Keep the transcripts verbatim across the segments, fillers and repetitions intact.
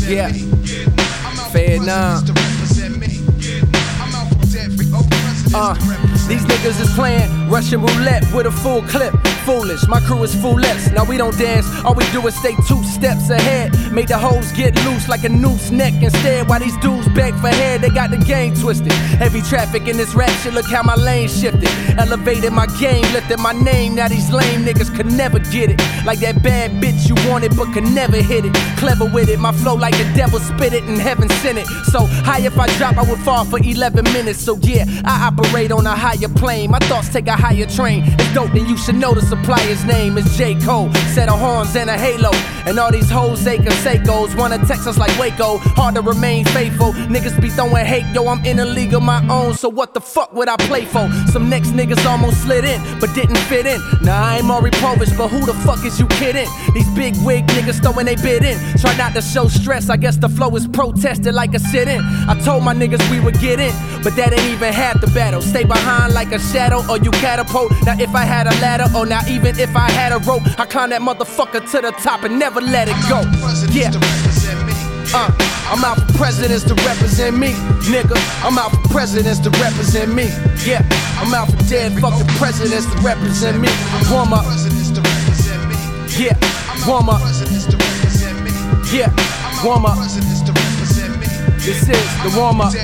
Yeah, Vietnam. Uh, these niggas is playing Russian roulette with a full clip. Foolish, my crew is foolish. Now we don't dance, all we do is stay two steps ahead. Make the hoes get loose like a noose neck instead. While these dudes beg for head, they got the game twisted. Heavy traffic in this rap shit, look how my lane shifted. Elevated my game, lifted my name. Now these lame niggas could never get it. Like that bad bitch you wanted but could never hit it. Clever with it, my flow like the devil spit it and heaven sent it. So high if I drop, I would fall for eleven minutes. So yeah, I operate on a higher plane. My thoughts take a higher train. It's dope, then you should know the supplier's name is J. Cole. Set of horns and a halo. And all these hoes they can say goes. Wanna text us like Waco. Hard to remain faithful. Niggas be throwing hate, yo, I'm in a league of my own. So what the fuck would I play for? Some next niggas almost slid in, but didn't fit in. Nah, I ain't Maury Povich, but who the fuck is you kidding? These big wig niggas throwing they bid in. Try not to show stress, I guess the flow is protested like a sit-in. I told my niggas we would get in, but that ain't even half the battle. Stay behind like a shadow or you catapult. Now if I had a ladder, or now even if I had a rope, I climb that motherfucker to the top and never let it go. Yeah. Uh, I'm out for presidents to represent me, nigga. I'm out for presidents to represent me. Yeah, I'm out for dead fucking presidents to represent me. Warm up. Yeah, warm up. Yeah, warm up. This is the warm up.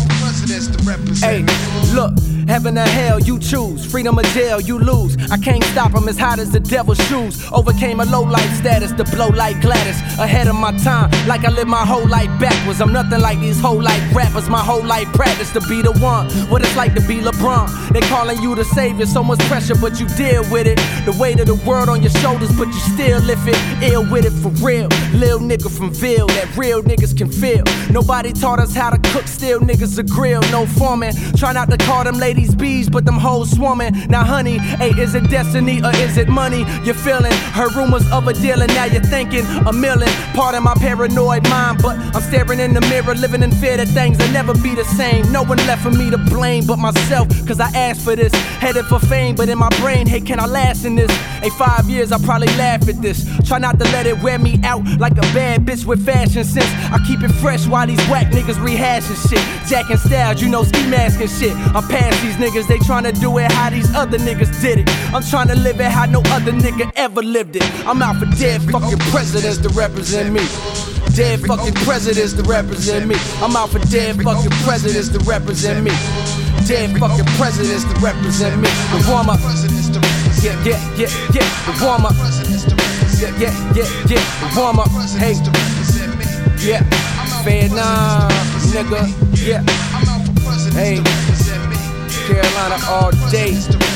Hey, look. Heaven or hell, you choose. Freedom or jail, you lose. I can't stop them as hot as the devil's shoes. Overcame a low life status to blow like Gladys. Ahead of my time, like I live my whole life backwards. I'm nothing like these whole life rappers. My whole life practice to be the one. What it's like to be LeBron. They calling you the savior, so much pressure, but you deal with it. The weight of the world on your shoulders, but you still lift it. Ill with it for real. Lil nigga from Ville, that real niggas can feel. Nobody taught us how to cook, still niggas a grill. No foreman. Try not to call them ladies bees, but them hoes swarming. Now honey, hey, is it destiny or is it money? You're feeling, heard rumors of a deal and now you're thinking a million. Pardon my paranoid mind, but I'm staring in the mirror, living in fear that things will never be the same. No one left for me to blame but myself, cause I asked for this. Headed for fame, but in my brain, hey, can I last in this? Hey, five years, I probably laugh at this. Try not to let it wear me out like a bad bitch with fashion sense. I keep it fresh while these whack niggas rehashing shit. Jacking styles, you know, ski mask and shit. I'm past these niggas, they tryna do it how these other niggas did it. I'm tryna live it how no other nigga ever lived it. I'm out for dead fucking presidents to represent me. Dead fucking presidents to represent me. I'm out for dead fucking presidents to represent me. Dead fucking presidents to represent me. The warm up. Yeah, yeah, yeah, yeah. The warm up. Yeah, yeah, yeah, yeah. The warm up. Hey. Yeah. Vietnam, nigga. Yeah. Hey. Carolina all day.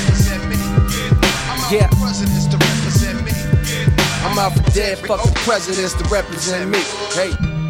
Yeah. I'm out for dead fucking presidents to represent me. Hey.